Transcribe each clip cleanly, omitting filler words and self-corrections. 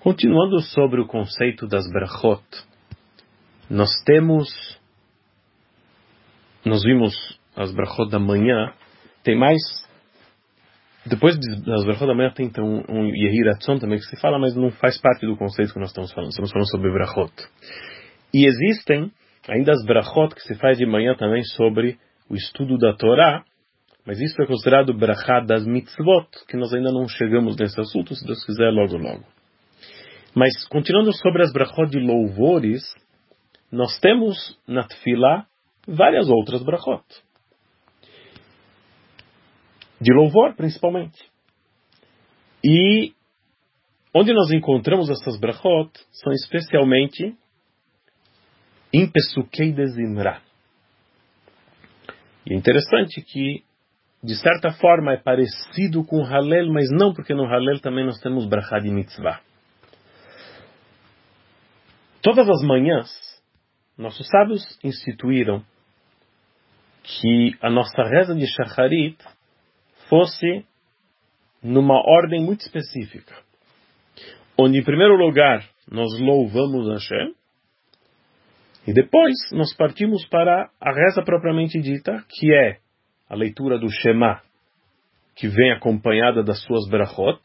Continuando sobre o conceito das brachot, nós vimos as brachot da manhã, tem mais, depois das brachot da manhã tem então um Yehi Ratzon também que se fala, mas não faz parte do conceito que nós estamos falando sobre brachot. E existem ainda as brachot que se faz de manhã também sobre o estudo da Torá, mas isso é considerado brachá das mitzvot, que nós ainda não chegamos nesse assunto, se Deus quiser, logo. Mas, continuando sobre as brachot de louvores, nós temos na Tefilá várias outras brachot. De louvor, principalmente. E onde nós encontramos essas brachot são especialmente em Pesukei de Zimra. E é interessante que, de certa forma, é parecido com o Halel, mas não, porque no Halel também nós temos brachá de mitzvah. Todas as manhãs, nossos sábios instituíram que a nossa reza de Shacharit fosse numa ordem muito específica. Onde, em primeiro lugar, nós louvamos Hashem, e depois nós partimos para a reza propriamente dita, que é a leitura do Shema, que vem acompanhada das suas brachot,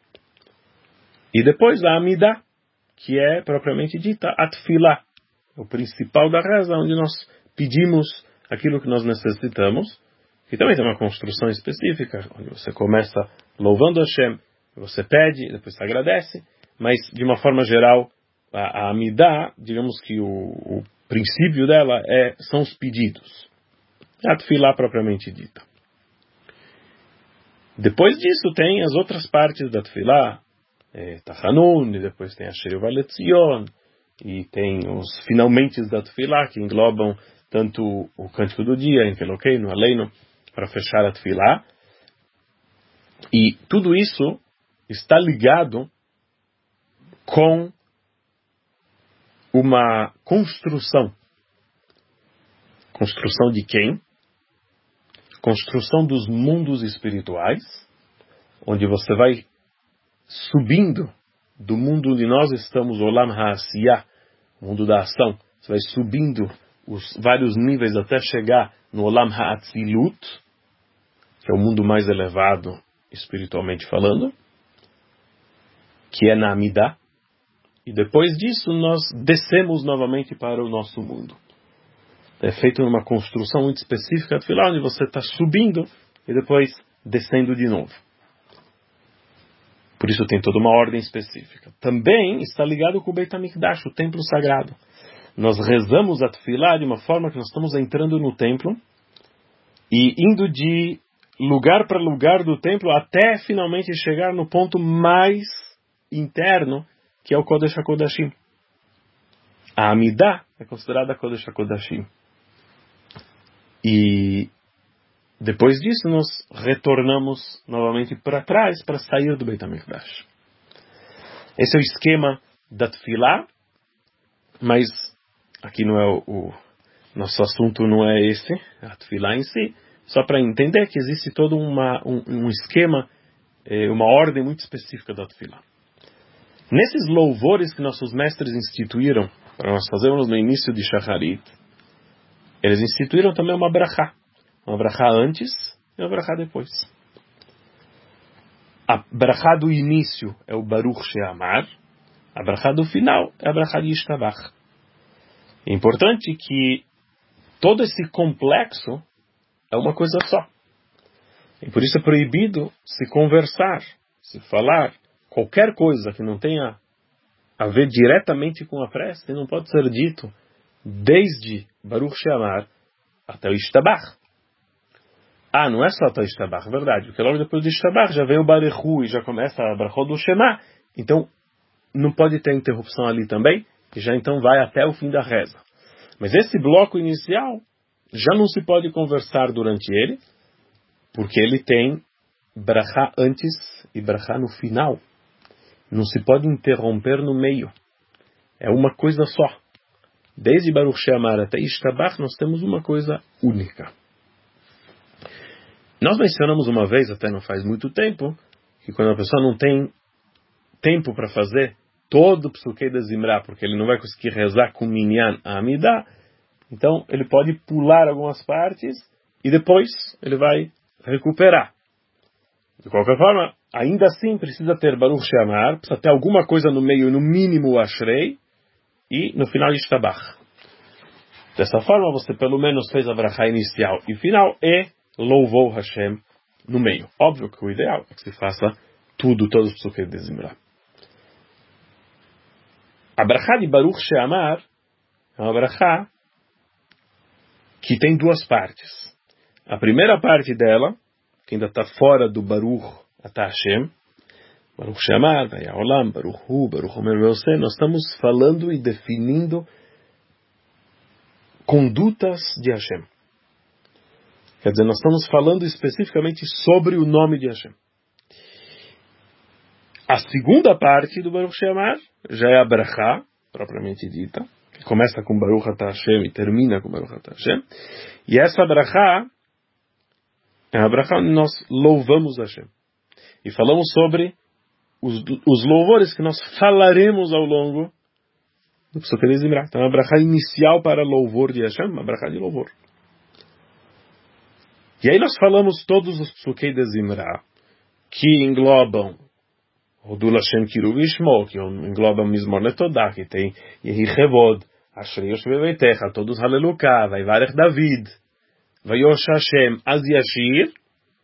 e depois a Amidah, que é propriamente dita a Tefilá, o principal da reza, onde nós pedimos aquilo que nós necessitamos, que também tem uma construção específica, onde você começa louvando Hashem, você pede, depois você agradece, mas de uma forma geral, a Amidah, digamos que o princípio dela são os pedidos. A Tefilá propriamente dita. Depois disso tem as outras partes da Tefilá, Tachanun, e depois tem a Shir Valetzion, e tem os finalmente da Tefilá, que englobam tanto o Cântico do Dia, em Kelokeinu, Aleinu, para fechar a Tefilá. E tudo isso está ligado com uma construção. Construção de quem? Construção dos mundos espirituais, onde você vai subindo do mundo onde nós estamos, Olam HaAsiyah, mundo da ação, você vai subindo os vários níveis até chegar no Olam HaAtzilut, que é o mundo mais elevado espiritualmente falando, que é na Amidah, e depois disso nós descemos novamente para o nosso mundo. É feito numa construção muito específica, onde você está subindo e depois descendo de novo. Por isso tem toda uma ordem específica. Também está ligado com o Beit HaMikdash, o templo sagrado. Nós rezamos a Tefilá de uma forma que nós estamos entrando no templo e indo de lugar para lugar do templo até finalmente chegar no ponto mais interno, que é o Kodesh HaKodashim. A Amidah é considerada Kodesh HaKodashim. E depois disso, nós retornamos novamente para trás para sair do Beit HaMikdash. Esse é o esquema da Tefilá, mas aqui não é nosso assunto não é esse, a Tefilá em si, só para entender que existe todo um esquema, uma ordem muito específica da Tefilá. Nesses louvores que nossos mestres instituíram, para nós fazermos no início de Shacharit, eles instituíram também uma brachá. Uma brachá antes e uma brachá depois. A brachá do início é o Baruch She'amar. A brachá do final é a brachá de Yishtabach. É importante que todo esse complexo é uma coisa só. E por isso é proibido se conversar, se falar, qualquer coisa que não tenha a ver diretamente com a prece, não pode ser dito desde Baruch She'amar até o Yishtabach. Não é só até o Yishtabach, verdade, porque logo depois do Yishtabach já vem o Barechu e já começa a brachot do Shema, então não pode ter interrupção ali também, e já então vai até o fim da reza. Mas esse bloco inicial já não se pode conversar durante ele, porque ele tem brachá antes e brachá no final. Não se pode interromper no meio. É uma coisa só. Desde Baruch She'amar até Yishtabach nós temos uma coisa única. Nós mencionamos uma vez, até não faz muito tempo, que quando a pessoa não tem tempo para fazer todo o Psukei de Zimra, porque ele não vai conseguir rezar com Minyan a Amidah, então ele pode pular algumas partes e depois ele vai recuperar. De qualquer forma, ainda assim precisa ter Baruch She'amar, precisa ter alguma coisa no meio, no mínimo Ashrei, e no final Yishtabach. Dessa forma você pelo menos fez a Brachá inicial e final e louvou Hashem no meio. Óbvio que o ideal é que se faça tudo, todos os Psukei de Zimra. A Brachá de Baruch She'amar é uma Brachá que tem duas partes. A primeira parte dela, que ainda está fora do Baruch Atah Hashem, Baruch She'amar, Vayaolam, Baruch Hu, Baruch Omer Ve'oseh, nós estamos falando e definindo condutas de Hashem. Quer dizer, nós estamos falando especificamente sobre o nome de Hashem. A segunda parte do Baruch She'amar já é a Brachá, propriamente dita, que começa com Baruch Atah Hashem e termina com Baruch Atah Hashem. E essa Brachá é a Brachá onde nós louvamos Hashem. E falamos sobre os louvores que nós falaremos ao longo do Psukei de Zimra. Então, a Brachá inicial para louvor de Hashem, uma Brachá de louvor. E aí nós falamos todos os Psukei de Zimra, que englobam Hodul Hashem Kiruv Yishmo, que englobam Mizmor Letodá, que tem Yehi Chevod, Ashrei Yoshve Beitecha, todos Haleluká, Vaivarech David, Vayosh Hashem, Az Yashir.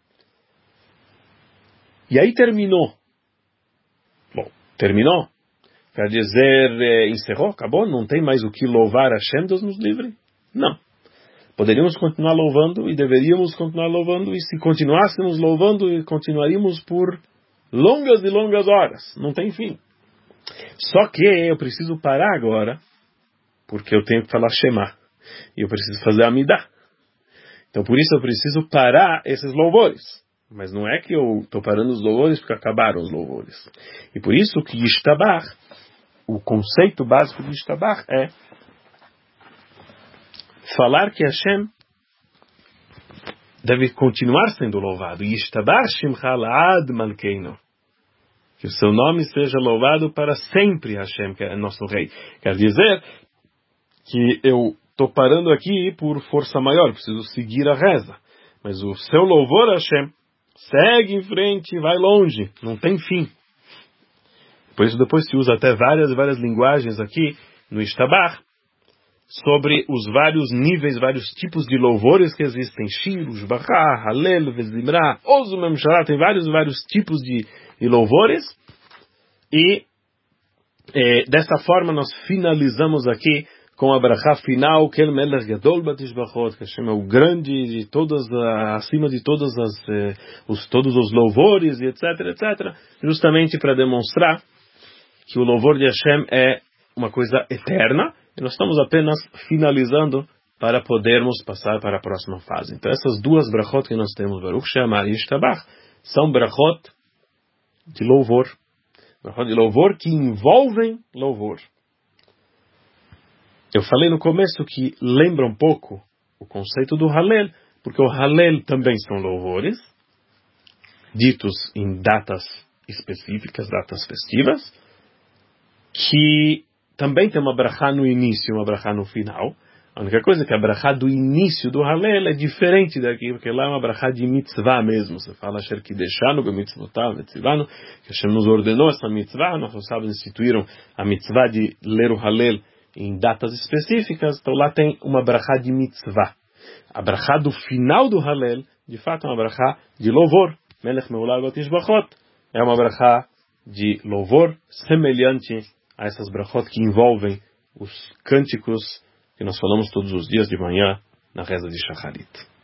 E aí terminou. Bom, terminou. Quer dizer, encerrou, acabou, não tem mais o que louvar Hashem, Deus nos livre? Não. Poderíamos continuar louvando e deveríamos continuar louvando, e se continuássemos louvando, continuaríamos por longas e longas horas. Não tem fim. Só que eu preciso parar agora, porque eu tenho que falar Shema. E eu preciso fazer Amidah. Então por isso eu preciso parar esses louvores. Mas não é que eu estou parando os louvores porque acabaram os louvores. E por isso que Yishtabach, o conceito básico de Yishtabach é falar que Hashem deve continuar sendo louvado. Yishtabach Shimcha La'ad Malkeinu. Que o seu nome seja louvado para sempre, Hashem, que é nosso rei. Quer dizer que eu estou parando aqui por força maior, preciso seguir a reza. Mas o seu louvor, Hashem, segue em frente, vai longe, não tem fim. Por isso depois se usa até várias linguagens aqui no Yishtabach sobre os vários níveis, vários tipos de louvores que existem. Shir, Ushbachá, Halel, Vezimra, Ozu Memshará, tem vários tipos de louvores. E dessa forma nós finalizamos aqui com a brachá final, que Melech Gadol Batishbachot, que Hashem é o grande de todas, acima de todos os louvores, e etc, justamente para demonstrar que o louvor de Hashem é uma coisa eterna, e nós estamos apenas finalizando para podermos passar para a próxima fase. Então essas duas brachot que nós temos, Baruch She'amar e Yishtabach, são brachot de louvor. Brachot de louvor que envolvem louvor. Eu falei no começo que lembra um pouco o conceito do Halel, porque o Halel também são louvores, ditos em datas específicas, datas festivas, que também tem uma brachá no início e uma brachá no final. A única coisa é que a brachá do início do Halel é diferente daqui, porque lá é uma brachá de mitzvah mesmo. Você fala, Asher Kideshanu b'mitzvotav v'tzivanu, que Hashem nos ordenou essa mitzvah, nossos sábios instituíram a mitzvah de ler o Halel em datas específicas, então lá tem uma brachá de mitzvah. A brachá do final do Halel, de fato, é uma brachá de louvor. Melech Me'ulal Batishbachot é uma brachá de louvor semelhante a essas brachot que envolvem os cânticos que nós falamos todos os dias de manhã na reza de Shacharit.